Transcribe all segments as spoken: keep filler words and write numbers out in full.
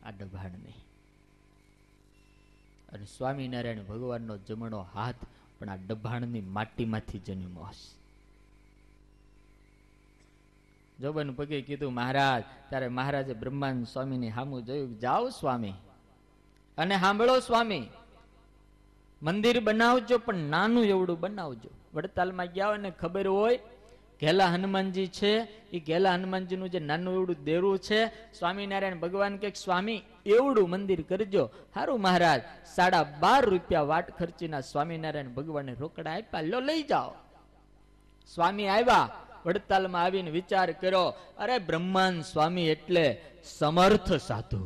આ ડભાણની. અને સ્વામિનારાયણ ભગવાનનો જમણો હાથ પણ આ ડભાણની માટીમાંથી જન્મ્યો હશે. જોબન પગે કીધું મહારાજ, ત્યારે મહારાજે બ્રહ્માનંદ સ્વામીની સામું જોયું. જાઓ સ્વામી અને સાંભળો સ્વામી, મંદિર બનાવજો પણ નાનું એવડું બનાવજો. વડતાલમાં ગયા હોય ને ખબર હોય, ઘેલા હનુમાનજી છે, એ ઘેલા હનુમાનજીનું જે નાનું એવડું દેરું છે, સ્વામિનારાયણ ભગવાન કે સ્વામી એવડું મંદિર કરજો. હારું મહારાજ, સાડા બાર રૂપિયા વાટ ખર્ચીના સ્વામિનારાયણ ભગવાને રોકડા આપ્યા, લો લઈ જાઓ. સ્વામી આવ્યા, વડતાલમાં આવીને વિચાર કર્યો, અરે બ્રહ્માનંદ સ્વામી એટલે સમર્થ સાધુ,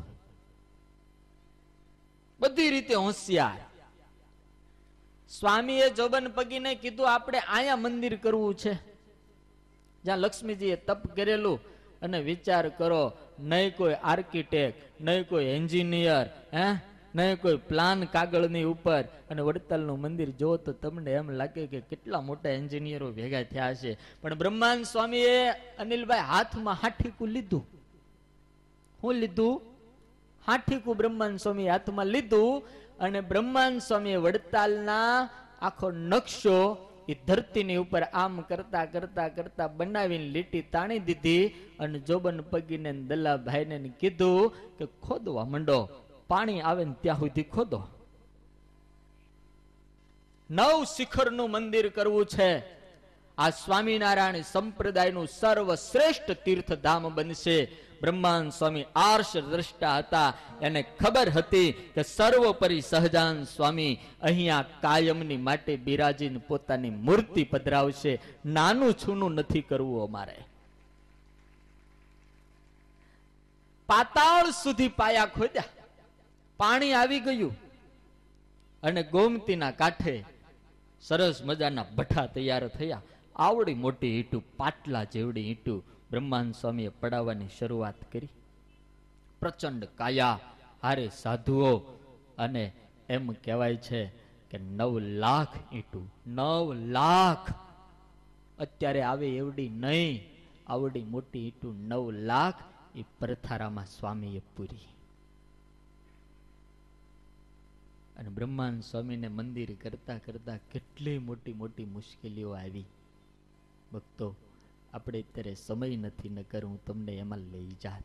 બધી રીતે હોશિયાર. સ્વામીએ જોબન પગીને કીધું આપણે આયા મંદિર કરવું છે જ્યાં લક્ષ્મીજીએ તપ કરેલું. અને વિચાર કરો, નહીં કોઈ આર્કિટેક્ટ, નહીં કોઈ એન્જિનિયર, હે નહીં કોઈ પ્લાન કાગળની ઉપર. અને વડતાલનું મંદિર જો તો તમને એમ લાગે કે કેટલા મોટા એન્જિનિયરો ભેગા થયા છે. પણ બ્રહ્માનંદ સ્વામીએ અનિલભાઈ હાથમાં હાઠીકું લીધું. શું લીધું? હાઠીકું બ્રહ્માનંદ સ્વામી હાથમાં લીધું. અને બ્રહ્માનંદ સ્વામીએ વડતાલના આખો નકશો એ ધરતીની ઉપર આમ કરતા કરતા કરતા બનાવીને લીટી તાણી દીધી. અને જોબન પગીને દલાભાઈને કીધું કે ખોદવા માંડો, પાણી આવે ને ત્યાં સુધી ખોદો. નવ શિખરનું મંદિર કરવું છે. આ સ્વામિનારાયણ સંપ્રદાયનું સર્વશ્રેષ્ઠ તીર્થધામ બનશે. બ્રહ્માનંદ સ્વામી આર્ષ દ્રષ્ટા હતા, એને ખબર હતી કે સર્વોપરી સહજાન સ્વામી અહીંયા કાયમની માટે બિરાજીને પોતાની મૂર્તિ પધરાવશે. નાનું છૂનું નથી કરવું અમારે. પાતાળ સુધી પાયા ખોદ્યા, પાણી આવી ગયું. અને ગોમતીના કાંઠે સરસ મજાના ભઠ્ઠા તૈયાર થયા. આવડી મોટી ઈંટું, પાટલા જેવડી ઈંટું બ્રહ્માનંદ સ્વામીએ પડાવવાની શરૂઆત કરી. પ્રચંડ કાયા, હારે સાધુઓ. અને એમ કહેવાય છે કે નવ લાખ ઈંટું, નવ લાખ અત્યારે આવે એવડી નહીં, આવડી મોટી ઈંટું નવ લાખ એ પરથારામાં સ્વામીએ પૂરી. અને બ્રહ્માનંદ સ્વામીને મંદિર કરતા કરતા કેટલી મોટી મોટી મુશ્કેલીઓ આવી. ભક્તો, આપણે અત્યારે સમય નથી, નકર હું તમને એમાં લઈ જાત.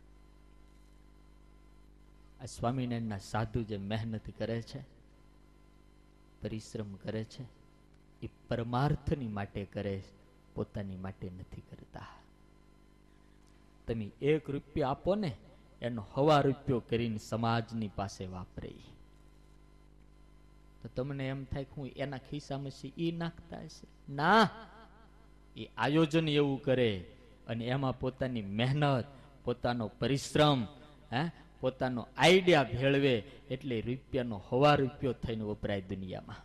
આ સ્વામિનારાયણના સાધુ જે મહેનત કરે છે, પરિશ્રમ કરે છે, એ પરમાર્થની માટે કરે, પોતાની માટે નથી કરતા. તમે એક રૂપિયો આપો ને, એનો હવા રૂપિયો કરીને સમાજની પાસે વાપરે તો તમને એમ થાય કે હું એના ખિસ્સામાં એ નાખતા હશે. ના, એ આયોજન એવું કરે અને એમાં પોતાની મહેનત, પોતાનો પરિશ્રમ, હે પોતાનો આઈડિયા ભેળવે એટલે રૂપિયાનો હવા રૂપિયો થઈને વપરાય દુનિયામાં.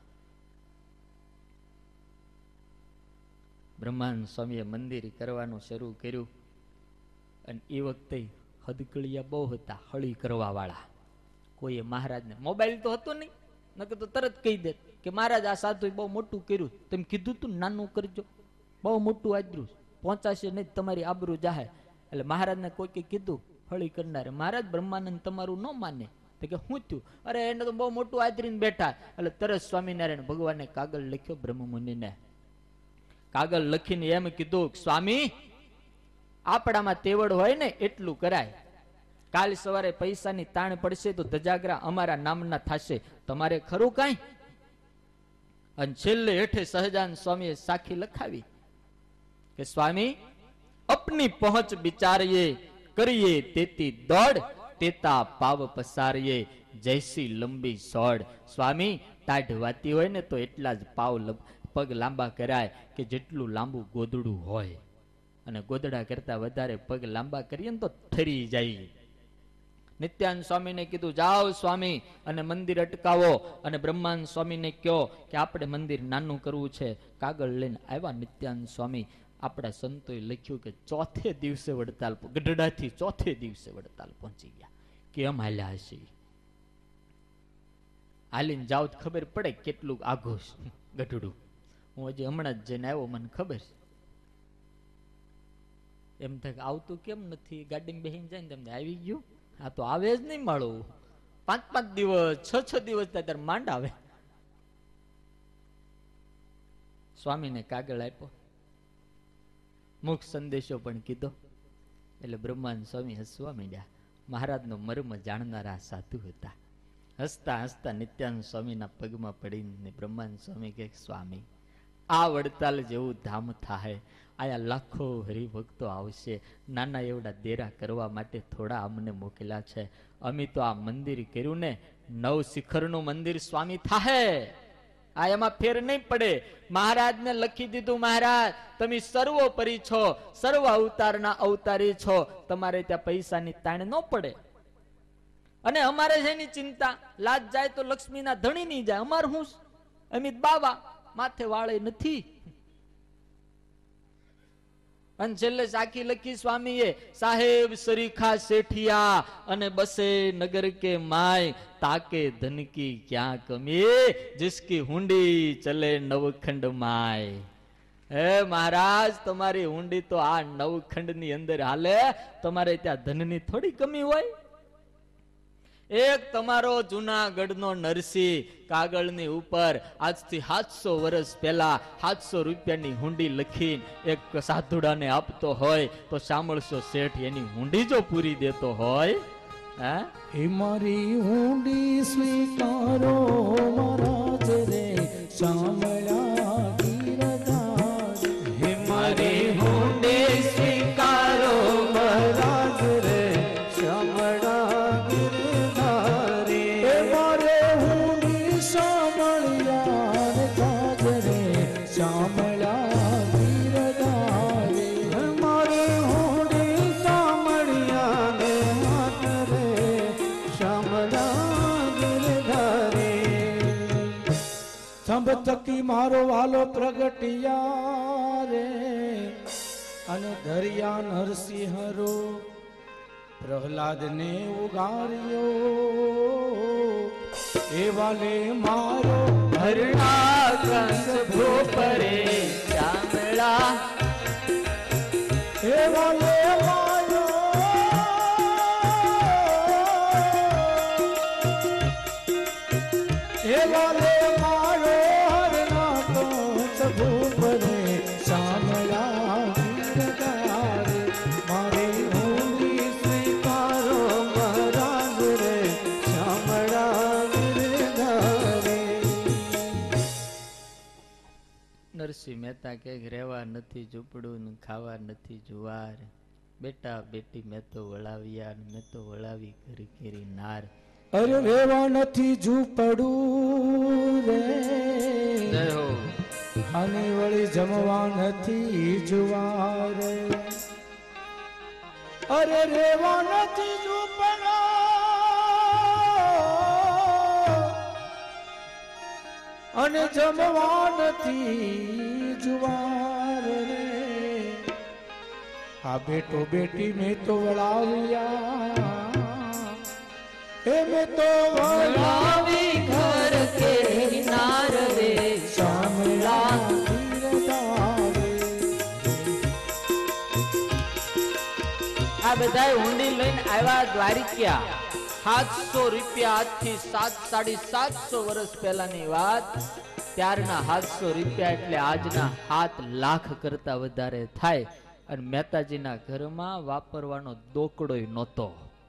બ્રહ્માનંદ સ્વામીએ મંદિર કરવાનું શરૂ કર્યું. અને એ વખતે હદકળિયા બહુ હતા, હળી કરવા વાળા. કોઈએ મહારાજને, મોબાઈલ તો હતો નહીં, નકર તો તરત કહી દે કે મહારાજ આ સાધુએ બહુ મોટું કર્યું, તમે કીધું તું નાનું કરજો, બહુ મોટું આદરું પહોંચાશે નહીં, તમારી આબરૂ જાહે. એટલે મહારાજને કોઈ કીધું હળી કરનારે, મહારાજ બ્રહ્માનંદ તમારું ન માને. તો કે શું થયું? અરે એને તો બહુ મોટું આદરીને બેઠા. એટલે તરત સ્વામિનારાયણ ભગવાને કાગળ લખ્યો બ્રહ્મમુનિને. કાગળ લખીને એમ કીધું, સ્વામી આપણામાં તેવડ હોય ને એટલું કરાય. કાલ સવારે પૈસાની તાણ પડશે તો ધજાગરા અમારા નામના થશે, તમારે ખરું કાંઈ? અને છેલ્લે હેઠે સહજાન સ્વામીએ સાખી લખાવી કે સ્વામી અપની પહોંચ વિચારીએ, કરીએ તેતી દોડ, તેતા પાવ પસારીએ, જૈસી લંબી સોડ. સ્વામી ટાઢ વાતી હોય ને તો એટલા જ પાવ પગ લાંબા કરાય કે જેટલું લાંબુ ગોદડું હોય. અને ગોદડા કરતા વધારે પગ લાંબા કરીએ ને તો ઠરી જાય. નિત્યાનંદ સ્વામીને કીધું, જાઓ સ્વામી અને મંદિર અટકાવો. અને બ્રહ્માનંદ સ્વામીને કહો કે આપણે મંદિર નાનું કરવું છે. કાગળ લઈને આવ્યા નિત્યાનંદ સ્વામી. આપણા સંતોએ લખ્યું કે ચોથે દિવસે વડતાલ, ગઢડાથી ચોથે દિવસે વડતાલ પહોંચી ગયા. કેમ હાલ્યા હશે? હાલીને જાવ તો ખબર પડે કેટલું આઘોષ ગઢડું. હું હજી હમણાં જ જઈને આવ્યો, મને ખબર છે. એમ થાય આવતું કેમ નથી, ગાડીમાં બેસીને જાય ને તમને આવી ગયું. આ તો આવે જ નહીં માળું. પાંચ પાંચ દિવસ છ છ દિવસ ત્યારે માંડ આવે. સ્વામીને કાગળ આપ્યો, મુખ સંદેશો પણ કીધો. એટલે બ્રહ્માનંદ સ્વામી હસવા માંડ્યા. મહારાજનો મર્મ જાણનારા સાધુ હતા. હસતા હસતા નિત્યાનંદ સ્વામીના પગમાં પડીને બ્રહ્માનંદ સ્વામી કહે, સ્વામી આ વડતાલ જેવું ધામ થાય, આયા લાખો હરિભક્તો આવશે, નાના એવડા દેરા કરવા માટે થોડા અમને મોકલ્યા છે. અમે તો આ મંદિર કર્યું ને, નવ શિખરનું મંદિર સ્વામી થાહે, આ એમાં ફેર નહીં પડે. મહારાજને લખી દીધું, મહારાજ તમે સર્વોપરી છો, સર્વ અવતારના અવતારી છો, તમારે ત્યાં પૈસાની તાણ ન પડે. અને અમારે છે એની ચિંતા, લાજ જાય તો લક્ષ્મીના ધણી નહીં જાય, અમાર હું અમિત બાબા માથે વાળે નથી. અને છેલ્લે સાખી લખી સ્વામીએ, સાહેબ સરીખા શેઠિયા અને બસે નગર કે માય, તાકે ધન કી ક્યાં કમી, જિસકી હુંડી ચલે નવખંડ માય. હે મહારાજ, તમારી હુંડી તો આ નવખંડ ની અંદર હાલે, તમારે ત્યાં ધનની થોડી કમી હોય. એક તમારો જૂનાગઢનો નરસિંહ કાગળની ઉપર આજથી સાતસો વર્ષ પહેલા સાતસો રૂપિયાની હુંડી લખીને એક સાધુડાને આપતો હોય તો સાંભળશો શેઠ એની હુંડી જો પૂરી દેતો હોય. હા, હે મારી હુંડી સ્વીકારો મહારાજ રે, સાંભળ્યા ગીરધાર. હે મારી હુંડી સ્વીકારો મહારાજ રે, સાંભળ્યા થકી મારો વાલો પ્રગટિયા રે, અને દરિયા નરસિંહરો પ્રહલાદ ને ઉગાર્યો, એ વાલે મારો હરણા કંસ ભૂપરે ચામડા, એ વાલે મારો એ વાલે નરસિંહ મહેતા કે રેવા નથી ઝૂંપડું, ખાવા નથી જુવાર, બેટા બેટી મેં તો વળાવ્યા, મેં તો વળાવી ઘર કેરી નાર. અરે રેવા નથી ઝૂંપડું રે, અને વળી જમવા નથી જુવાર. અરે રેવા નથી ઝૂંપડું અને જમવા નથી જુવાર રે, આ બેટો બેટી મેં તો વળાવ્યા, એ મેં તો વળાવી ઘર કે નાર રે, શામળા આ બધા ઊંડી લઈને આવ્યા દ્વારિકા. સાતસો રૂપિયા આજથી સાત સાડી સાતસો વર્ષ પહેલાની વાત. ત્યારના સાતસો રૂપિયા એટલે આજના સાત લાખ કરતા વધારે થાય. અને મહેતાજીના ઘરમાં વાપરવાનો દોકડોય નહોતો.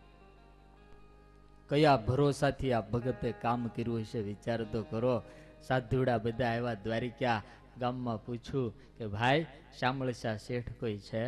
કયા ભરોસાથી આ ભગતે કામ કર્યું હશે વિચાર તો કરો. સાધુડા બધા આવ્યા દ્વારિકા. ગામમાં પૂછ્યું કે ભાઈ શામળશા શેઠ કોઈ છે?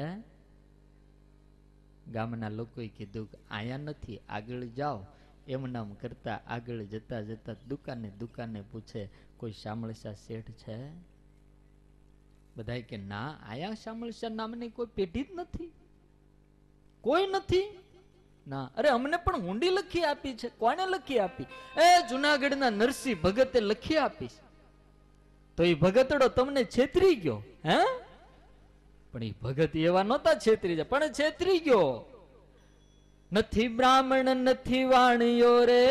ગામના લોકોએ કીધું કે આયા નથી, આગળ જાઓ. એમ નામ કરતા આગળ જતા જતા દુકાને દુકાને પૂછે કોઈ શામળશા શેઠ છે? બધાય કે ના, આયા શામળશા નામની કોઈ પેઢી જ નથી, કોઈ નથી. ના, અરે અમને પણ ઊંડી લખી આપી છે. કોને લખી આપી? એ જુનાગઢના નરસિંહ ભગતે લખી આપી. તો એ ભગતડો તમને છેતરી ગયો હે? પણ એ ભગત એવા નહોતા છેતરી જાય, પણ છેતરી ગયો. નથી બ્રાહ્મણ નથી વાણિયો રે,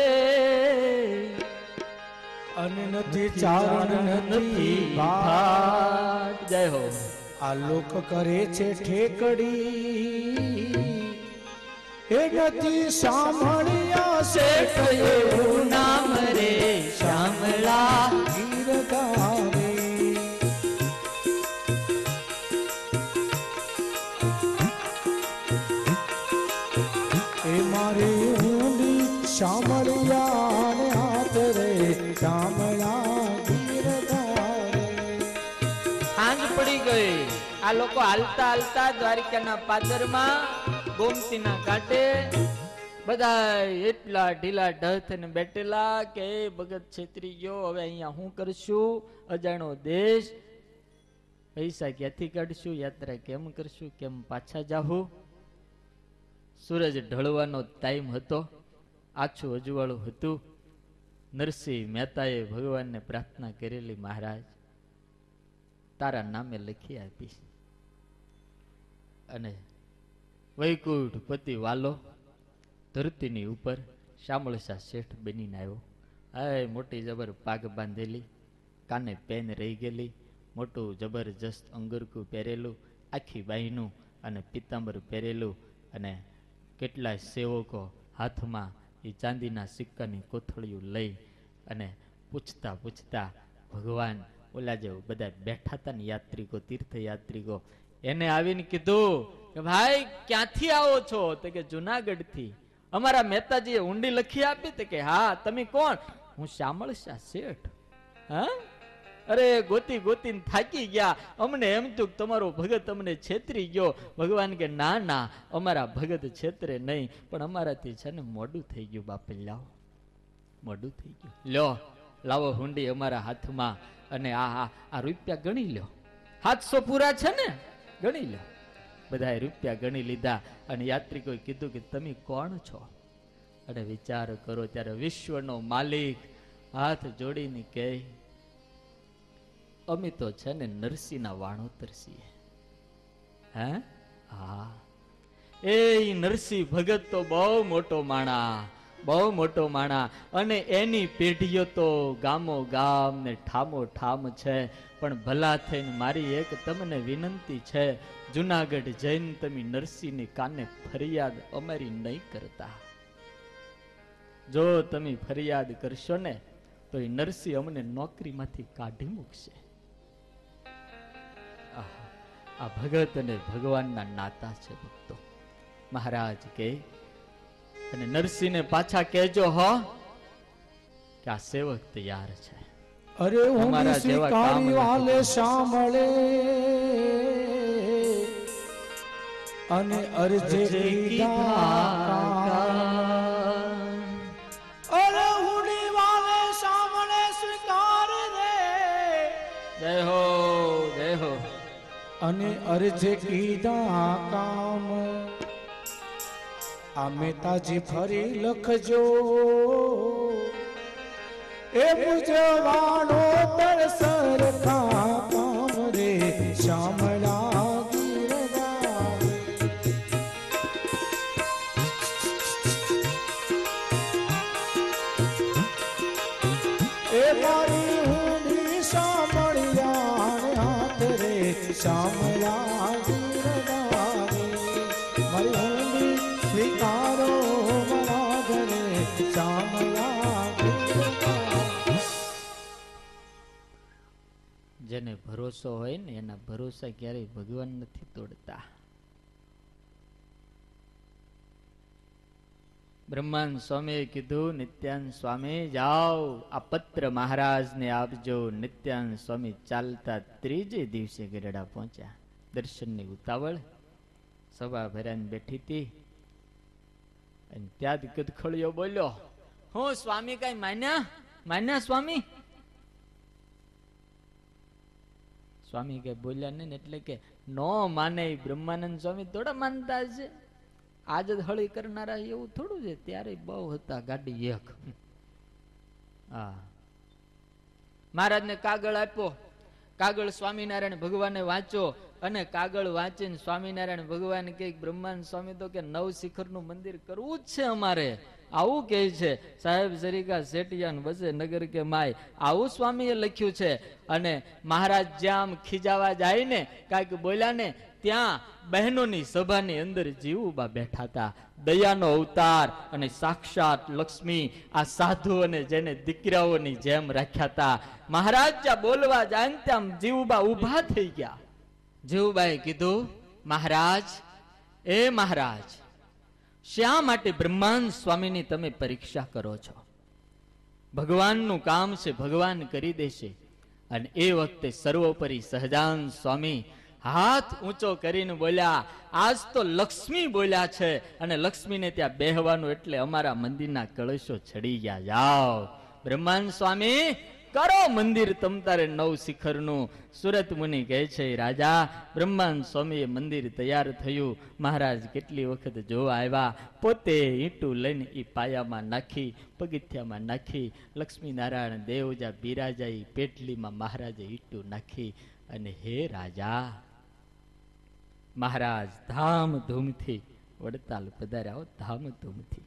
અને નથી ચારણ નથી ભાટ. જય હો. આ લોક કરે છે ઠેકડી, એ નથી સાંભળ્યા શેઠ એવું નામ રે શામળા ગીરધારે. એ મારી ઊંડી શામળિયા ને હાથ રે શામળા ગીરધારે. સાંજ પડી ગઈ. આ લોકો હાલતા હાલતા દ્વારિકાના પાદરમાં ગોમતીના ઘાટે બધા એટલા ઢીલા ઢ થઈને બેઠેલા કે ભગત છેતરી ગયો, હવે અહીંયા શું કરશું, અજાણો દેશ, પૈસા ક્યાંથી કાઢશું, યાત્રા કેમ કરશું, કેમ પાછા જાહું. સૂરજ ઢળવાનો ટાઈમ હતો, આછું અજવાળું હતું. નરસિંહ મહેતાએ ભગવાનને પ્રાર્થના કરેલી, મહારાજ તારા નામે લખી આપી. અને વૈકુંઠ પતિ વાલો ધરતીની ઉપર શામળસા શેઠ બનીને આવ્યો. આ મોટી જબર પાગ બાંધેલી, કાને પેન રહી ગયેલી, મોટું જબરજસ્ત અંગરકું પહેરેલું, આખી બાઈનું અને પિત્તાંબર પહેરેલું, અને કેટલાય સેવકો હાથમાં એ ચાંદીના સિક્કાની કોથળીઓ લઈ અને પૂછતા પૂછતા ભગવાન ઓલા જે બધા બેઠા હતા ને યાત્રિકો, તીર્થયાત્રિકો, એને આવીને કીધું કે ભાઈ ક્યાંથી આવો છો? તો કે જુનાગઢ થી. અમારા મહેતાજીએ ઊંડી લખી આપી? તો કે હા. તમે કોણ? હું શામળશા શેઠ. હા, અરે ગોતી ગોતીને થાકી ગયા, અમને એમ તું તમારો ભગત અમને છેતરી ગયો. ભગવાન કે ના ના, અમારા ભગત છેતરે નહીં, પણ અમારાથી છે ને મોડું થઈ ગયું બાપે, લાવો મોડું થઈ ગયું, લ્યો લાવો હુંડી અમારા હાથમાં, અને આ આ રૂપિયા ગણી લ્યો, સાતસો પૂરા છે ને, ગણી લ્યો. બધાએ રૂપિયા ગણી લીધા. અને યાત્રિકોએ કીધું કે તમે કોણ છો? અને વિચાર કરો ત્યારે વિશ્વનો માલિક હાથ જોડીને કહે, અમે તો છે ને નરસિંહના વાણોતર છીએ. હે? હા, એ નરસિંહ ભગત તો બહુ મોટો માણા, બહુ મોટો માણા, અને એની પેઢીઓ તો ગામો ગામ ને ઠામો ઠામ છે. પણ ભલા થઈને મારી એક તમને વિનંતી છે, જુનાગઢ જઈને તમે નરસિંહની કાને ફરિયાદ અમારી નહીં કરતા. જો તમે ફરિયાદ કરશો ને તો એ નરસિંહ અમને નોકરીમાંથી કાઢી મૂકશે. આ ભગત અને ભગવાનના નાતા છે ભક્તો. મહારાજ કે અને નરસિંહને પાછા કહેજો હો કે આ સેવક તૈયાર છે. અરે અમારા જેવા કામ વાલે સાંભળે અને અરજે કીધા, અરે હુડી વાલે સાંભળે સ્વીકાર રે. જય હો, જય હો. અને અરજે કીધા કામ આ મહેતાજી ફરી લખજો, એ મુજવાણો તર સરખા કામ રે શામળા ગીરધારે. એ મારી ઊંડી શામળિયા હાથ રે શામળા ગીરધારે. મારી ઊંડી સ્વીકારો મારા ઘરે શામળા. જેને ભરોસો હોય ને એના ભરોસા ક્યારેય ભગવાન નથી તોડતા. બ્રહ્માંડ સ્વામીએ કીધું, નિત્યાનંદ સ્વામી જાઓ આ પત્ર મહારાજને આપજો. નિત્યાનંદ સ્વામી ચાલતા ત્રીજે દિવસે ગઢડા પહોંચ્યા. દર્શનની ઉતાવળ, સભા ભરાઈને બેઠી હતી. અને ત્યાં જ કદખળિયો બોલ્યો, હું સ્વામી કઈ માન્યા માન્યા સ્વામી? સ્વામી કે બોલ્યા નહીં, એટલે કે નો માને. બ્રહ્માનંદ સ્વામી થોડા માનતા છે, આજ જ હળી કરનારા એવું થોડું છે. ત્યારે બહુ હતા ગાડી એક. હા, મહારાજને કાગળ આપ્યો, કાગળ સ્વામિનારાયણ ભગવાને વાંચો, અને કાગળ વાંચીને સ્વામિનારાયણ ભગવાન કે બ્રહ્માનંદ સ્વામી તો કે નવ શિખર નું મંદિર કરવું જ છે અમારે, આવું કે છે. સાહેબ સરિકા શેટિયાન વસે નગર કે માય, આવું સ્વામીએ લખ્યું છે. અને મહારાજ જ્યાં ખીજાવા જાય ને, કાંઈક બોલ્યા ને ત્યાં બહેનોની સભાની અંદર જીવુબા બેઠા હતા. દયાનો અવતાર અને સાક્ષાત લક્ષ્મી આ સાધુ અને જેને દીકરાઓની જેમ રાખ્યા હતા. મહારાજ જ્યાં બોલવા જાય ત્યાં જીવુબા ઉભા થઈ ગયા. જીવુબાએ કીધું, મહારાજ, એ મહારાજ, શા માટે બ્રહ્માંડ સ્વામીની તમે પરીક્ષા કરો છો? ભગવાનનું કામ છે, ભગવાન કરી દેશે. અને એ વખતે સર્વોપરી સહજાન સ્વામી હાથ ઊંચો કરીને બોલ્યા, આજ તો લક્ષ્મી બોલ્યા છે અને લક્ષ્મીને ત્યાં બેહવાનું એટલે અમારા મંદિરના કળશો ચડી ગયા. જાઓ બ્રહ્માંડ સ્વામી, કરો મંદિર તમ તારે નવ શિખરનું. સુરત મુનિ કહે છે, રાજા બ્રહ્માંડ સ્વામીએ મંદિર તૈયાર થયું. મહારાજ કેટલી વખત જોવા આવ્યા, પોતે ઈંટું લઈને એ પાયામાં નાખી, પગથિયામાં નાખી. લક્ષ્મી નારાયણ દેવ જા બિરાજા ઈ પેટલીમાં મહારાજે ઈંટું નાખી. અને હે રાજા, મહારાજ ધામધૂમથી વડતાલ પધાર્યા, ધામધૂમથી.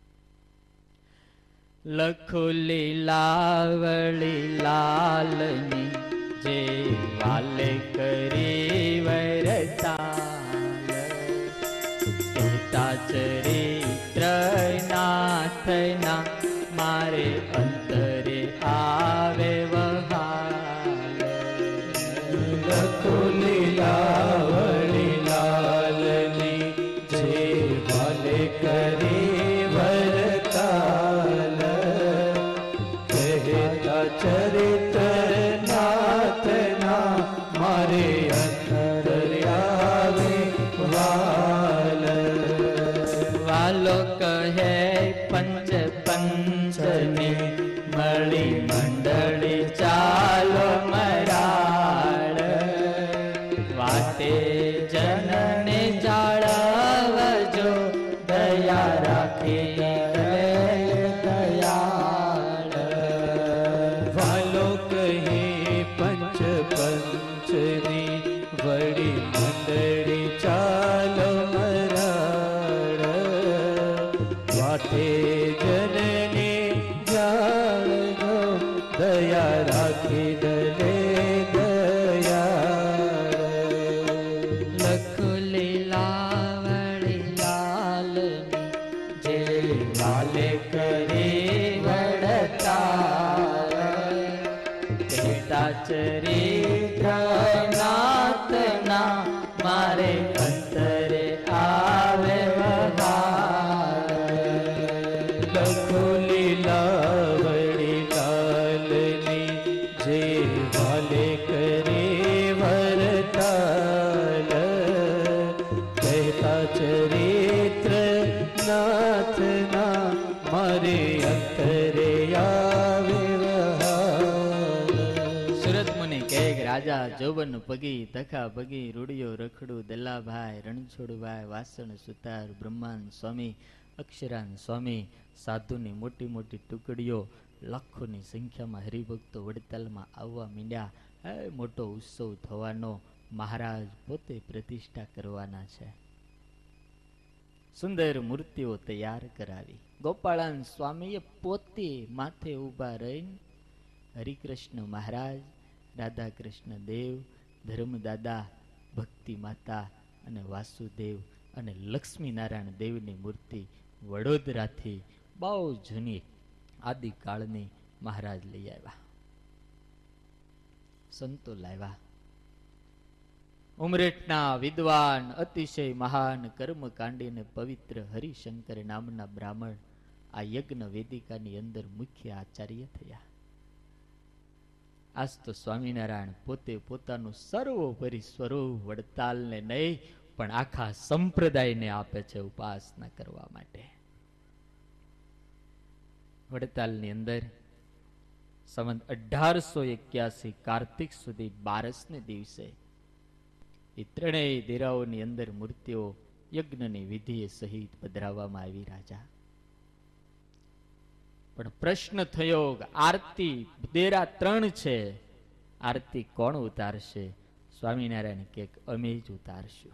લખો લીલાવળી લાલની જે વાલે કરી વરતાલ, કહેતા ચરિત્ર નાથના મારે અંતરે આવે વહાલ. લખો લીલાવળી લાલની જે વાલે કરી વરતાલ, ચરિત્ર નાથના મારે અંતરે આવે વાલ. વાલો કહે પંચ પંચની મળી મંડળી ચાલો મરાળ, વાટે જનને જાળવજો દયા રાખી દયાળ. વાલો કહે પંચ પંચની વળી મંડળી ચાલો મરાળ, વાટે જનને જાળજો દયા રાખી દે દયાળ. લખ લીલાવળી લાલની જે વાલે કરી વડતાલ, કહેતા ચરિત્ર નાથના મારે અંતરે આવે વહાલ. લખો લીલાવળી લાલની જે વાલે કરી વરતાલ, કહેતા ચરિત્ર નાથના મારે અંતરે આવે વહાલ. સુરત મુનિ કહે, રાજા જોબન પગી તખા પગી રૂડિયો રખડું દલ્લાભાઈ રણછોડભાઈ વાસણ સુતાર બ્રહ્માંડ સ્વામી અક્ષરાન સ્વામી સાધુની મોટી મોટી ટુકડીઓ લાખોની સંખ્યામાં હરિભક્તો વડતાલમાં આવવા માંડ્યા. એ મોટો ઉત્સવ થવાનો, મહારાજ પોતે પ્રતિષ્ઠા કરવાના છે. સુંદર મૂર્તિઓ તૈયાર કરાવી. ગોપાળાન સ્વામીએ પોતે માથે ઊભા રહીને હરિકૃષ્ણ મહારાજ, રાધા કૃષ્ણ દેવ, ધર્મદાદા, ભક્તિ માતા અને વાસુદેવ અને લક્ષ્મી નારાયણ દેવની મૂર્તિ વડોદરાથી બહુ જૂની આદિકાળની મહારાજ લઈ આવ્યા. સંતો લાવ્યા. ઉમરેઠના વિદ્વાન અતિશય મહાન કર્મકાંડી અને પવિત્ર હરિશંકર નામના બ્રાહ્મણ આ યજ્ઞ વેદિકાની અંદર મુખ્ય આચાર્ય થયા. આજ તો સ્વામિનારાયણ પોતે પોતાનું સર્વોપરી સ્વરૂપ વડતાલને નહીં પણ આખા સંપ્રદાયને આપે છે ઉપાસના કરવા માટે. વડતાલની અંદર સંવત અઢારસો એક્યાસી કાર્તિક સુધી બારસને દિવસે એ ત્રણેય દેરાઓની અંદર મૂર્તિઓ યજ્ઞની વિધિએ સહિત પધરાવવામાં આવી રાજા. પણ પ્રશ્ન થયો, આરતી દેરા ત્રણ છે, આરતી કોણ ઉતારશે? સ્વામિનારાયણ કે અમે જ ઉતારશું.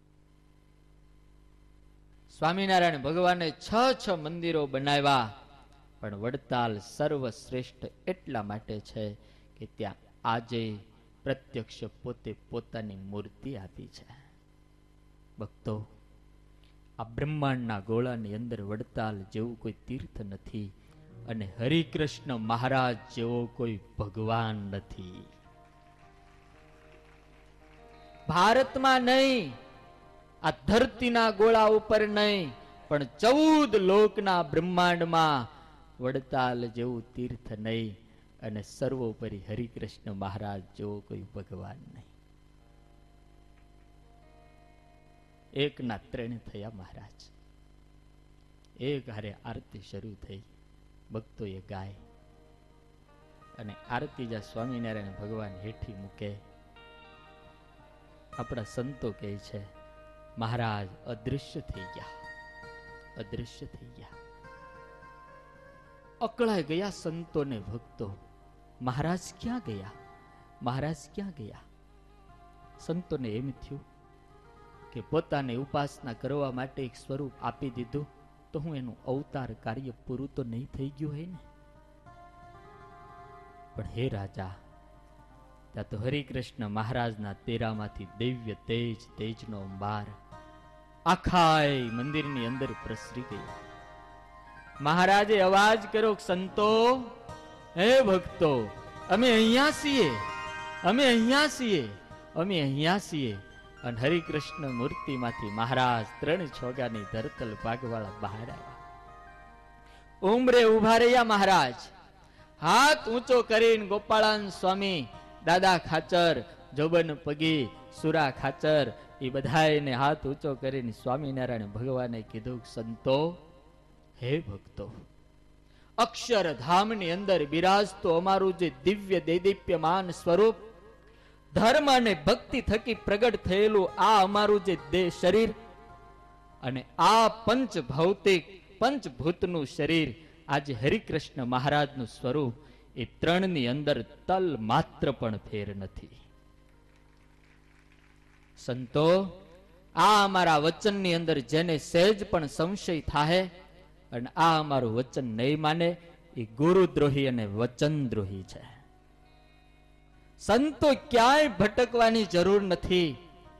સ્વામિનારાયણ ભગવાને છ છ મંદિરો બનાવ્યા, પણ વડતાલ સર્વશ્રેષ્ઠ એટલા માટે છે કે ત્યાં આજે પ્રત્યક્ષ પોતે પોતાની મૂર્તિ આપી છે. ભક્તો, આ બ્રહ્માંડના ગોળાની અંદર વડતાલ જેવું કોઈ તીર્થ નથી અને હરિકૃષ્ણ મહારાજ જેવો કોઈ ભગવાન નથી. ભારતમાં નહીં, આ ધરતીના ગોળા ઉપર નહીં, પણ ચૌદ લોકના બ્રહ્માંડમાં વડતાલ જેવું તીર્થ નહીં અને સર્વોપરી હરિકૃષ્ણ મહારાજ જેવો કોઈ ભગવાન નહીં. એકના ત્રણ થયા મહારાજ. એક હારે આરતી શરૂ થઈ, ભક્તોએ ગાય અને આરતી જ્યાં સ્વામિનારાયણ ભગવાન હેઠી મૂકે, આપણા સંતો કહે છે મહારાજ અદૃશ્ય થઈ ગયા, અદૃશ્ય થઈ ગયા. અકળાઈ ગયા સંતો ને ભક્તો, મહારાજ ક્યાં ગયા, મહારાજ ક્યાં ગયા? સંતોને એમ થયું કે પોતાને ઉપાસના કરવા માટે એક સ્વરૂપ આપી દીધું તો હું એનું અવતાર કાર્ય પૂરું તો નહીં થઈ ગયું હોય ને. પણ હે રાજા, ત્યાં તો હરિકૃષ્ણ મહારાજના તેરામાંથી દિવ્ય તેજ, તેજનો અંબાર આખા મંદિરની અંદર પ્રસરી ગયો. મહારાજે અવાજ કર્યો, સંતો, હે ભક્તો, અમે અહીંયા છીએ, અમે અહીંયા છીએ, અમે અહીંયા છીએ. અને હરિકૃષ્ણ મૂર્તિમાંથી મહારાજ ત્રણ છોગાની ધરતલ પાગવાળા બહાર આવ્યા. ઉમરે ઉભા રહ્યા મહારાજ, હાથ ઊંચો કરીને ગોપાળાન સ્વામી, દાદા ખાચર, જોબન પગી, સુરા ખાચર, એ બધાને હાથ ઊંચો કરીને સ્વામિનારાયણ ભગવાને કીધું, સંતો, હે ભક્તો, અક્ષરધામની અંદર બિરાજતો અમારું જે દિવ્ય દેદીપ્યમાન સ્વરૂપ, ધર્મ અને ભક્તિ થકી પ્રગટ થયેલું આ અમારું જે દેહ શરીર અને આ પંચ ભૌતિક પંચભૂતનું શરીર, આજે હરિકૃષ્ણ મહારાજનું સ્વરૂપ, એ ત્રણની અંદર તલ માત્ર પણ ફેર નથી. સંતો, આ અમારા વચનની અંદર જેને સહેજ પણ સંશય થાય અને આ અમારું વચન નહીં માને, એ ગુરુદ્રોહી અને વચનદ્રોહી છે. સંતો, ક્યાંય ભટકવાની જરૂર નથી.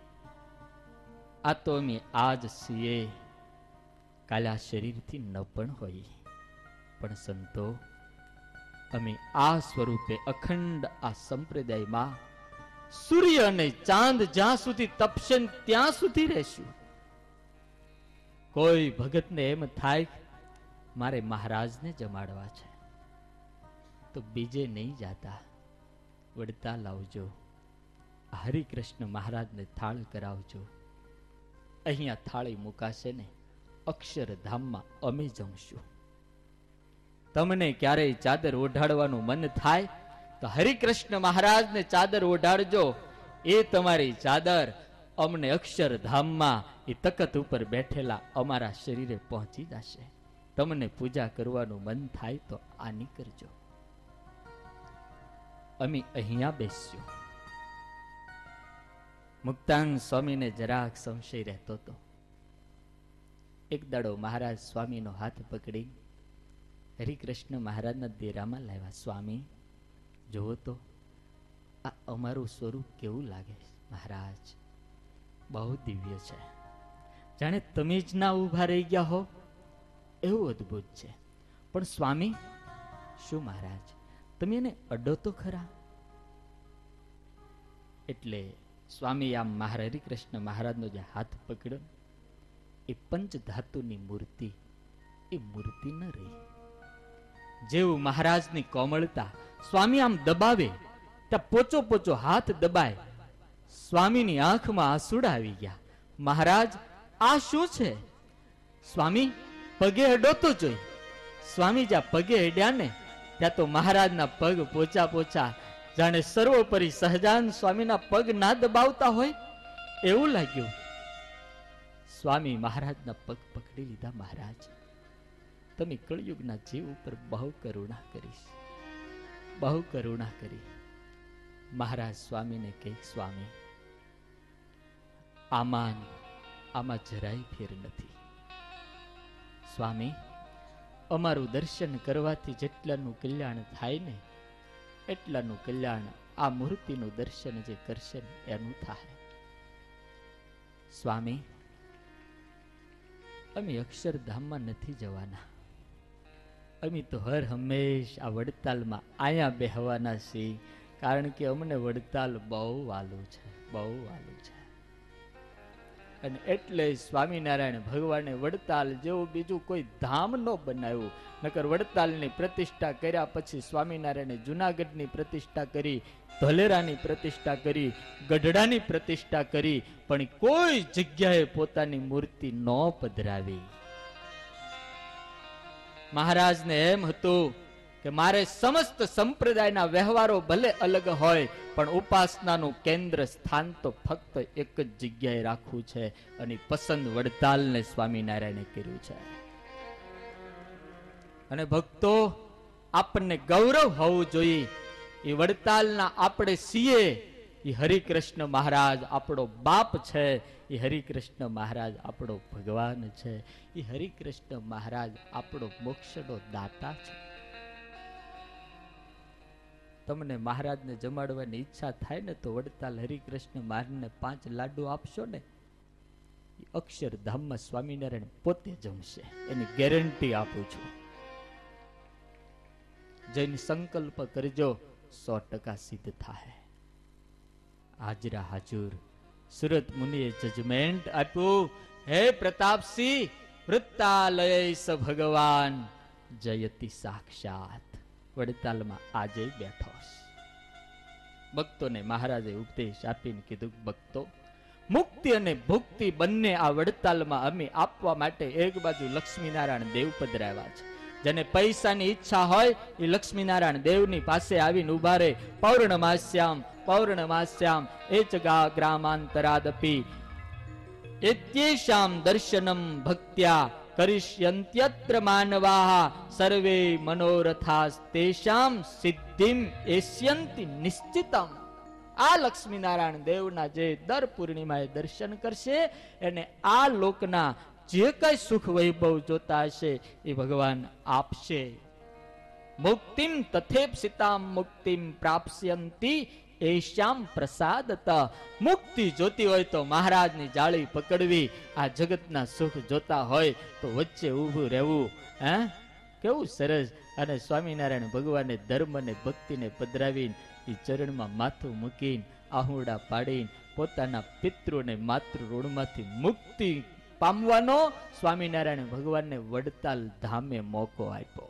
આ તો અમે આજ છીએ, કાલે આ શરીરથી ન પણ હોય. પણ સંતો, અમે આ સ્વરૂપે અખંડ આ સંપ્રદાયમાં સૂર્ય અને ચાંદ જ્યાં સુધી તપશે ત્યાં સુધી રહેશું. કોઈ ભગતને એમ થાય મારે મહારાજને જમાડવા છે તો બીજે નહીં જાતા, વડતાલ આવજો, હરિકૃષ્ણ મહારાજને થાળ કરાવજો. અહીંયા થાળી મુકાશે ને, અક્ષરધામમાં અમે જમશું. તમને ક્યારેય ચાદર ઓઢાડવાનું મન થાય તો હરિકૃષ્ણ મહારાજને ચાદર ઓઢાડજો. એ તમારી ચાદર અમને અક્ષરધામમાં એ તખત ઉપર બેઠેલા અમારા શરીરે પહોંચી જશે. તમને પૂજા કરવાનું મન થાય તો આની કરજો, અમે અહીંયા બેસ્યું. મુક્તાન સ્વામીને જરાક સંશય રહેતો હતો. એક દાડો મહારાજ સ્વામીનો હાથ પકડી હરિકૃષ્ણ મહારાજના દેરામાં લાવ્યા. સ્વામી, જોવો તો આ અમારું સ્વરૂપ કેવું લાગે મહારાજ, બહુ દિવ્ય છે, જાણે તમે જ ના ઉભા રહી ગયા હો એવું અદ્ભુત છે. પણ સ્વામી, શું મહારાજ તમે એને અડો તો ખરા? એટલે સ્વામી આમ મહારાજ હરિકૃષ્ણ મહારાજનો જે હાથ પકડ્યો, એ પંચ ધાતુની મૂર્તિ, એ મૂર્તિ ન રહી. જેવું મહારાજની કોમળતા, સ્વામી આમ દબાવે ત્યાં પોચો પોચો હાથ દબાય, સ્વામીની આંખમાં આંસુડા આવી ગયા. મહારાજ, આ શું છે? સ્વામી પગે અડો તો જોઈ. સ્વામી જ્યાં પગે અડ્યા ને ત્યાં તો મહારાજના પગ પોચા પોચા, જાણે સર્વોપરી સહજાન સ્વામીના પગ ના દબાવતા હોય એવું લાગ્યું. સ્વામી મહારાજના પગ પકડી લીધા. મહારાજ, તમે કળયુગના જીવ ઉપર બહુ કરુણા કરીશ, બહુ કરુણા કરી. મહારાજ સ્વામીને કહે, સ્વામી, આમાં આમાં જરાય ફેર નથી. સ્વામી, અમારું દર્શન કરવાથી જેટલાનું કલ્યાણ થાય ને એટલાનું કલ્યાણ આ મૂર્તિનું દર્શન જે કરશે ને એનું થાય. સ્વામી, અમે અક્ષરધામમાં નથી જવાના, અમે તો હર હંમેશ આ વડતાલમાં અહીંયા બેહવાના છીએ, કારણ કે અમને વડતાલ બહુ વાલું છે, બહુ વાલું છે. અને એટલે સ્વામિનારાયણ ભગવાને વડતાલ જેવું બીજું કોઈ ધામ ન બનાવ્યું. નકર વડતાલની પ્રતિષ્ઠા કર્યા પછી સ્વામિનારાયણે જુનાગઢની પ્રતિષ્ઠા કરી, ધોલેરાની પ્રતિષ્ઠા કરી, ગઢડાની પ્રતિષ્ઠા કરી, પણ કોઈ જગ્યાએ પોતાની મૂર્તિ ન પધરાવી. મહારાજને એમ હતું કે મારે સમસ્ત સંપ્રદાયના વ્યવહારો ભલે અલગ હોય, પણ ઉપાસનાનું કેન્દ્ર સ્થાન તો ફક્ત એક જ જગ્યાએ રાખવું છે, અને પસંદ વડતાલને સ્વામિનારાયણે કર્યું છે. અને ભક્તો, આપણને ગૌરવ હોવું જોઈએ, એ વડતાલના આપણે છીએ, એ હરિકૃષ્ણ મહારાજ આપણો બાપ છે, એ હરિકૃષ્ણ મહારાજ આપણો ભગવાન છે, એ હરિકૃષ્ણ મહારાજ આપણો મોક્ષનો દાતા છે. તમને મહારાજને જમાડવાની ઈચ્છા થાય ને તો વડતાલ હરિકૃષ્ણ મહારાજને પાંચ લાડુ આપશો ને, અક્ષરધામમાં સ્વામિનારાયણ પોતે જમશે, એની ગેરંટી આપું છું. જઈને સંકલ્પ કરજો, સો ટકા સિદ્ધ થાય. હાજરા હાજુર સુરત મુનિએ જજમેન્ટ આપ્યું, હે પ્રતાપસિંહ, વૃત્તાલય સ ભગવાન જયતિ સાક્ષાત. વડતાલમાં આજે બેઠો. ભક્તોને મહારાજે ઉપદેશ આપીને કીધું, ભક્તો, મુક્તિ અને ભુક્તિ બંને આ વડતાલમાં અમે આપવા માટે એક બાજુ લક્ષ્મીનારાયણ દેવ પધરાવ્યા છે. જેને પૈસાની ઈચ્છા હોય એ લક્ષ્મીનારાયણ દેવની પાસે આવીને ઉભા રહે. પૌર્ણમાસ્યામ પૌર્ણમાસ્યામ એચગા ગ્રામાંતરાદપી એત્યેષામ દર્શનમ ભક્ત્યા કરિષ્યન્ત્યત્ર માનવાહ સર્વે મનોરથાસ તેષામ સિદ્ધિમ એષ્યંતિ નિશ્ચિતમ. આ લક્ષ્મીનારાયણ દેવના જે દર પૂર્ણિમાએ દર્શન કરશે એને આ લોકના જે કઈ સુખ વૈભવ જોતા હશે એ ભગવાન આપશે. મુક્તિમ તથેપ્સિતામ મુક્તિમ પ્રાપ્સ્યંતિ એશ્યામ પ્રસાદત. મુક્તિ જોતી હોય તો મહારાજની જાળી પકડવી, આ જગતના સુખ જોતા હોય તો વચ્ચે ઊભું રહેવું. હે કેવું સરસ. અને સ્વામિનારાયણ ભગવાને ધર્મ અને ભક્તિને પધરાવીને એ ચરણમાં માથું મૂકીને આહુડા પાડીને પોતાના પિતૃને માતૃ ઋણમાંથી મુક્તિ પામવાનો સ્વામિનારાયણ ભગવાનને વડતાલ ધામે મોકો આપ્યો.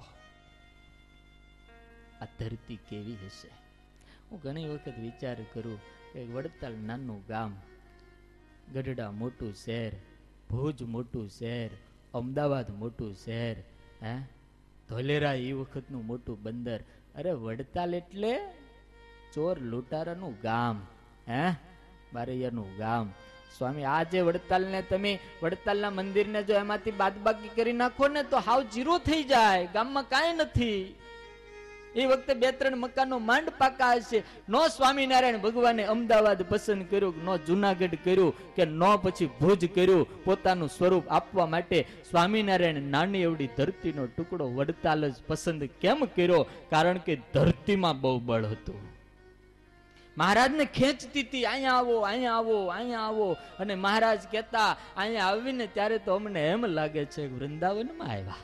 આ ધરતી કેવી હશે? હું ઘણી વખત વિચાર કરું કે વડતાલ નાનું ગામ, ગઢડા મોટું શહેર, ભુજ મોટું શહેર, અમદાવાદ મોટું શહેર, હે ધોલેરા એ વખતનું મોટું બંદર. અરે વડતાલ એટલે ચોર લૂંટારાનું ગામ, હે બારૈયાનું ગામ. સ્વામી આ જે વડતાલને તમે વડતાલના મંદિરને જો એમાંથી બાદબાકી કરી નાખો ને તો હાવ જીરો થઈ જાય, ગામમાં કાંઈ નથી. એ વખતે બે ત્રણ મકાનો માંડ પાકા હશે. નો સ્વામિનારાયણ ભગવાને અમદાવાદ પસંદ કર્યું, નો જુનાગઢ કર્યું, કે નો પછી ભુજ કર્યું પોતાનું સ્વરૂપ આપવા માટે. સ્વામિનારાયણ નાની એવડી ધરતીનો ટુકડો વડતાલ જ પસંદ કેમ કર્યો? કારણ કે ધરતીમાં બહુ બળ હતું. મહારાજને ખેંચતી હતી, અહીંયા આવો, અહીંયા આવો, અહીંયા આવો. અને મહારાજ કહેતા અહીંયા આવીને ત્યારે તો અમને એમ લાગે છે વૃંદાવનમાં આવ્યા.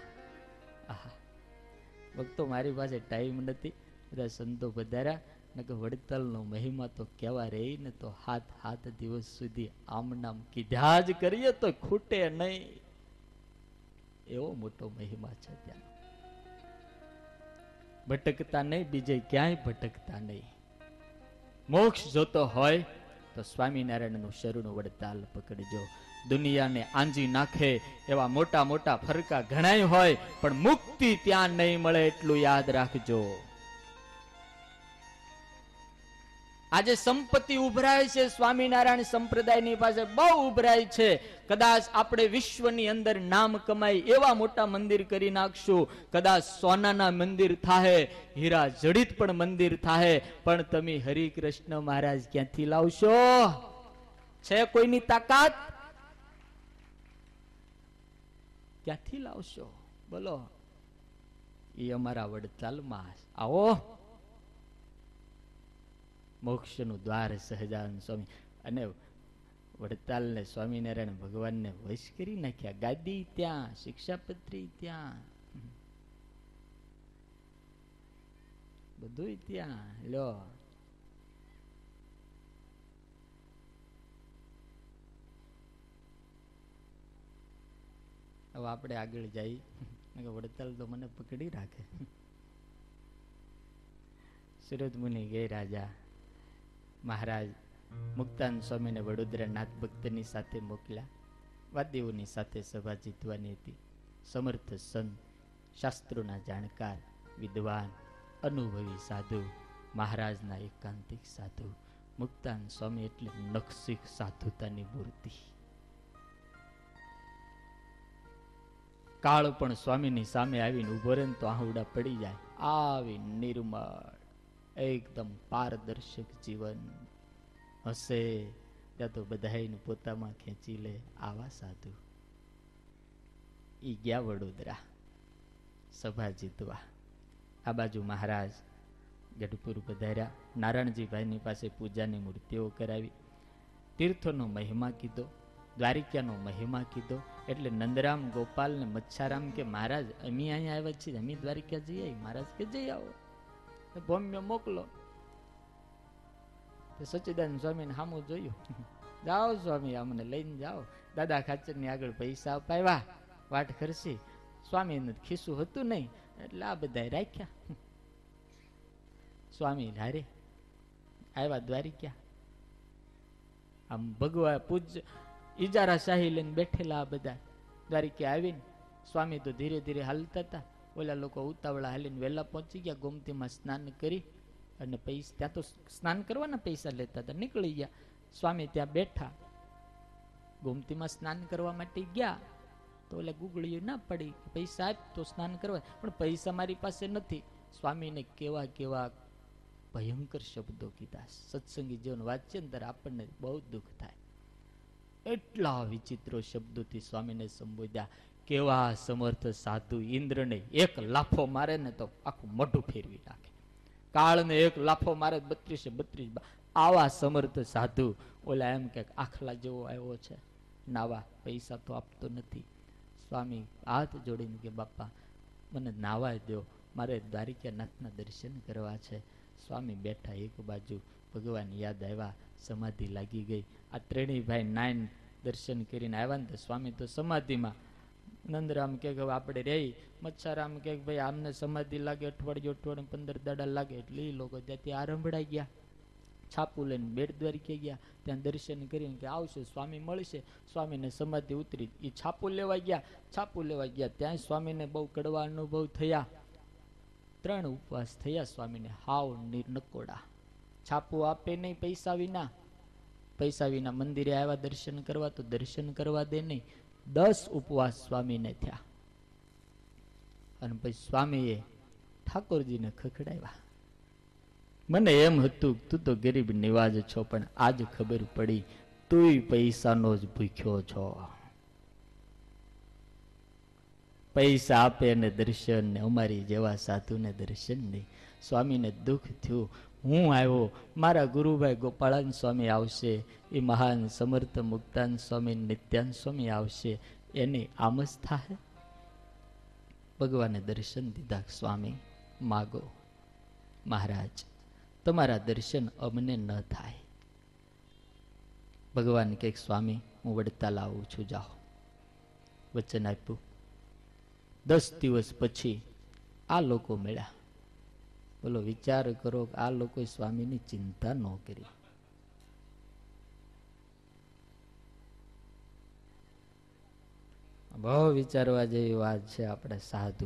ભક્તો, મારી પાસે ટાઈમ નથી, બધા સંતો પધાર્યા ને કે વડતાલનો મહિમા તો કેવા રહી ને તો હાથ હાથ દિવસ સુધી આમ નામ કીધા જ કરીએ તો ખૂટે નહીં, એવો મોટો મહિમા છે ત્યાં. ભટકતા નહીં, બીજે ક્યાંય ભટકતા નહીં. મોક્ષ જોતો હોય તો સ્વામિનારાયણનું શરણું વડતાલ પકડજો. દુનિયાને આંજી નાખે એવા મોટા મોટા ફરકા ઘણાય હોય, પણ મુક્તિ ત્યાં નહીં મળે એટલું યાદ રાખજો. આજે સંપત્તિ ઉભરાય છે સ્વામિનારાયણ સંપ્રદાયની પાસે, બહુ ઉભરાય છે. કદાચ આપણે વિશ્વની અંદર નામ કમાઈ એવા મોટા મંદિર કરી નાખશું, કદાચ સોનાના મંદિર થાહે, હીરા જડિત પણ મંદિર થાહે, પણ તમે હરિકૃષ્ણ મહારાજ ક્યાંથી લાવશો? છે કોઈની તાકાત? ક્યાંથી લાવશો બોલો? એ અમારા વડતાલમાં આવો. મોક્ષનું દ્વાર સહજાનંદ સ્વામી. અને વડતાલ ને સ્વામિનારાયણ ભગવાનને વશ કરી નાખ્યા. ગાદી ત્યાં, શિક્ષાપત્રી ત્યાં, બધું ત્યાં. લો હવે આપણે આગળ જઈ. વડતાલ તો મને પકડી રાખે. સુરત મુનિ ગઈ રાજા. મહારાજ મુક્તાન સ્વામીને વડોદરા નાથ ભક્તની સાથે મોકલ્યા. વાદ્યોની સાથે સભા જીતવાની હતી. સમર્થ સંત, શાસ્ત્રોના જાણકાર, વિદ્વાન, અનુભવી સાધુ, મહારાજના એકાંતિક સાધુ. મુક્તાન સ્વામી એટલે નખશીખ સાધુતાની મૂર્તિ. કાળ પણ સ્વામીની સામે આવીને ઉભો રહે તો આહુડા પડી જાય. આવી નિર્મળ, એકદમ પારદર્શક જીવન. હશે ત્યાં તો બધાને પોતામાં ખેંચી લે. આવા સાધુ ઈ ગયા વડોદરા સભા જીતવા. આ બાજુ મહારાજ ગઢપુર પધાર્યા. નારાયણજીભાઈની પાસે પૂજાની મૂર્તિઓ કરાવી. તીર્થોનો મહિમા કીધો, દ્વારિકાનો મહિમા કીધો. એટલે નંદરામ, ગોપાલ ને મચ્છારામ કે મહારાજ અમે અહીંયા આવ્યા છીએ, અમે દ્વારિકા જઈ આવી. મહારાજ કે જઈ આવો, ભૌમ્ય મોકલો. સચ્ચિદાનંદ સ્વામીને સામું જોયું. જાઓ સ્વામી, અમને લઈને જાઓ. દાદા ખાચર ની આગળ પૈસા અપાવ્યા, વાટ ખર્ચી. સ્વામી ખિસ્સું હતું નહીં એટલે આ બધા રાખ્યા. સ્વામી હારે આવ્યા દ્વારિકા. આમ ભગવા પૂજ ઇજારા શાહી લઈને બેઠેલા આ બધા દ્વારિકા આવીને. સ્વામી તો ધીરે ધીરે હાલતા હતા. ઓલા લોકો ઉતાવળા હાલીને વહેલા પહોંચી ગયા. ગોમતીમાં સ્નાન કરી અને પૈસા, ત્યાં તો સ્નાન કરવાના પૈસા લેતા હતા, નીકળી ગયા. સ્વામી ત્યાં બેઠા, ગોમતીમાં સ્નાન કરવા માટે ગયા. તો ઓલા ગુગળીઓ ના પડી, પૈસા આપ તો સ્નાન કરવા. પણ પૈસા મારી પાસે નથી. સ્વામીને કેવા કેવા ભયંકર શબ્દો કીધા. સત્સંગી જીવન વાંચીએ ને ત્યારે આપણને બહુ દુઃખ થાય. એટલા વિચિત્રો શબ્દોથી સ્વામીને સંબોધ્યા. કેવા સમર્થ સાધુ ઇન્દ્રને એક લાફો મારે ને તો આખું મોઢું ફેરવી નાખે. કાળને એક લાફો મારે બત્રીસે બત્રીસ. આવા સમર્થ સાધુ. ઓલા એમ કે આખલા જેવો આવ્યો છે નાવા, પૈસા તો આપતો નથી. સ્વામી હાથ જોડીને કે બાપા મને નાવા દો, મારે દ્વારિકાનાથના દર્શન કરવા છે. સ્વામી બેઠા એક બાજુ, ભગવાન યાદ આવ્યા, સમાધિ લાગી ગઈ. આ ત્રણેય ભાઈ નાઈન દર્શન કરીને આવ્યા ને તો સ્વામી તો સમાધિમાં. નંદરામ કે આપણે રહી. મચ્છારામ કે ભાઈ આમને સમાધિ લાગે અઠવાડિયું અઠવાડિયું પંદર દાડા લાગે. એટલે એ લોકો ત્યાંથી આરંભડાઈ ગયા. છાપું લઈને બેટ દ્વારિકે ગયા. ત્યાં દર્શન કરીને કે આવશે સ્વામી મળશે. સ્વામીને સમાધિ ઉતરી. એ છાપું લેવા ગયા. છાપું લેવા ગયા ત્યાં સ્વામીને બહુ કડવા અનુભવ થયા. ત્રણ ઉપવાસ થયા સ્વામીને, હાવ નિર્નકોડા. છાપું આપે નહીં પૈસા વિના. પૈસા વિના મંદિરે આવ્યા દર્શન કરવા તો દર્શન કરવા દે નહીં. દસ ઉપવાસ સ્વામીને થયા. અને પછી સ્વામીએ ઠાકોરજીને ખખડાવ્યા. મને એમ હતું તું તો ગરીબ નિવાજ છો, પણ આજ ખબર પડી તુંય પૈસાનો જ ભૂખ્યો છો. પૈસા આપે ને દર્શન ને અમારી જેવા સાધુને દર્શન નહીં. સ્વામીને દુઃખ થયું. હું આવ્યો, મારા ગુરુભાઈ ગોપાળાન સ્વામી આવશે, એ મહાન સમર્થ મુક્તાન સ્વામી નિત્યાન સ્વામી આવશે, એને આમ જ થાય. ભગવાને દર્શન દીધા. સ્વામી માગો, મહારાજ તમારા દર્શન અમને ન થાય. ભગવાન કે સ્વામી હું વડતાલ આવું છું, જાઓ. વચન આપ્યું. દસ દિવસ પછી આ લોકો મળ્યા. બોલો વિચાર કરો કે આ લોકોએ સ્વામીની ચિંતા ન કરી. બહુ વિચારવા જેવી વાત છે. આપણે સાધુ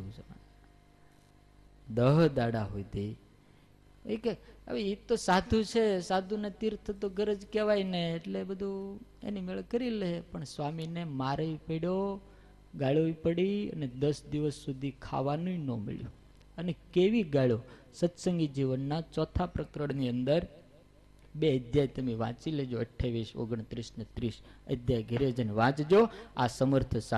દહ દાડા હોય એ કે હવે એ તો સાધુ છે, સાધુને તીર્થ તો ગરજ કહેવાય ને, એટલે બધું એની મેળ કરી લે. પણ સ્વામીને મારે પડ્યો, ગાળો પડી, અને દસ દિવસ સુધી ખાવાનું ન મળ્યું. અને કેવી ગાળો! સત્સંગી જીવનના ચોથા પ્રકરણની અંદર બે અધ્યાય તમે વાંચી લેજો, અઠ્યાવીસ ઓગણત્રીસ ને ત્રીસ અધ્યાય ઘેરે જઈને વાંચજો. આ સમર્થ